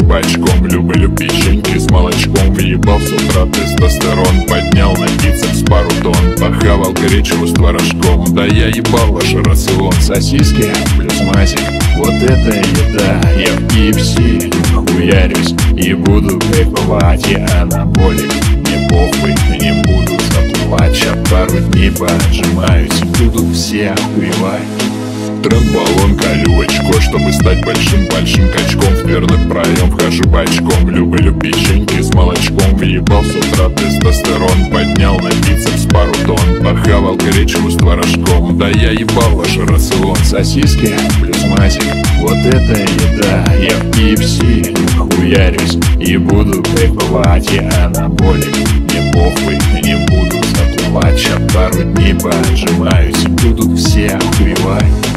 бачком. Люблю печеньки с молочком. Въебал с утра тестостерон, поднял на бицепс пару тонн. Похавал гречку с творожком, да я ебал ваш рацион. Сосиски плюс масик, вот это еда. Я в KFC хуярюсь и буду кайфовать. Я анаболик, мне похуй, не буду заплывать. Ща пару дней поджимаюсь, будут все охуевать. Трамбалон, колю очко, чтобы стать большим качком. В дверной проем вхожу бочком. Люблю печеньки с молочком. Въебал с утра тестостерон, поднял на бицепс пару тонн. Похавал гречку с творожком, да я ебал ваш рацион. Сосиски плюс масик, вот это еда. Я в KFC хуярюсь и буду кайфовать. Я анаболик, мне похуй, не буду заплывать. Ща пару дней поджимаюсь, будут все охуевать.